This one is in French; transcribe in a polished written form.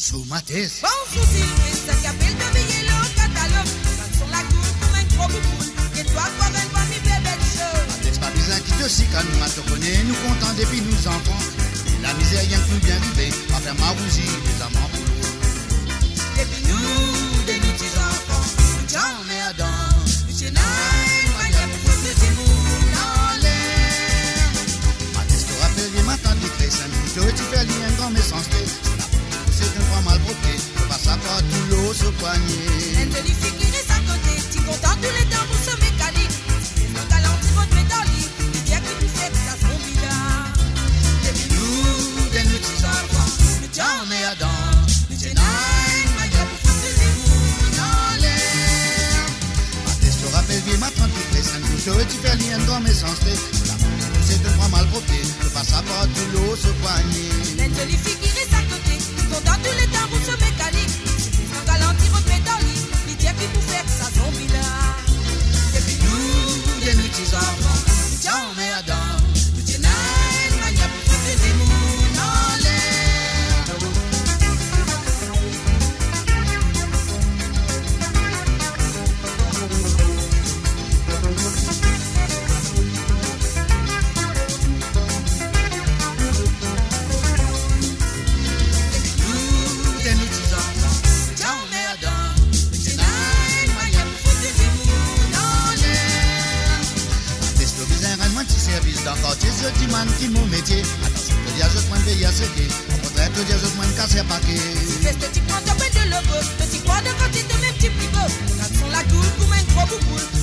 Bonjour, Mathis. Bonjour, Sylvie, ça qu'appelle de veiller le catalogue. Quand sur la cour, comme un gros bouboule. Et toi, quoi, ben, pas mi bébé de show. Mathis, pas besoin qui te si quand nous te connaît, nous contents depuis nous enfants. La misère, rien que nous bien vivre, pas faire marousi, les amants pour nous. Depuis nous, des nous petits enfants, nous t'en merdons. Nous t'en aïe, manière pour foutre le timoun en l'air. Mathis, te rappelle bien ma tante qui crée Saint-Louis, tu fais lien grand mais sans stress. C'est un point mal broqué, faut pas savoir tout l'eau se poigner. Elle te dit fille qui reste à côté, t'y content tous les temps pour ce mécanique. Nos talents, t'y votre métallique, il y a qui nous fait ça son bidard. Depuis nous, des nous petits enfants, nous t'en merdons. Nous t'en aïe, manière pour foutre le timoun en l'air. Mathis, te rappelle bien ma tante qui crée Saint-Louis, tu fais lien grand mais sans stress. C'est un point mal broqué, faut pas savoir tout l'eau se poigner. Elle te dit fille qui reste à côté, dans tous les temps, route mécanique. Sans galantie, votre métallique. L'idée qui vous fait ça zombie là. Depuis nous, des petits enfants, nous t'en merdons. Nous t'en aïe, manière pour foutre des mouns en l'air. D'encore tes yeux qui man qui mon métier. Attention, te dis à je te veiller à ce qui. Au contraire, te dis à je te casser à paquet. Fais ce petit point de de logo, petit quoi de côté de mes petits pivots. Quand sont la goule, comme un gros bouboule.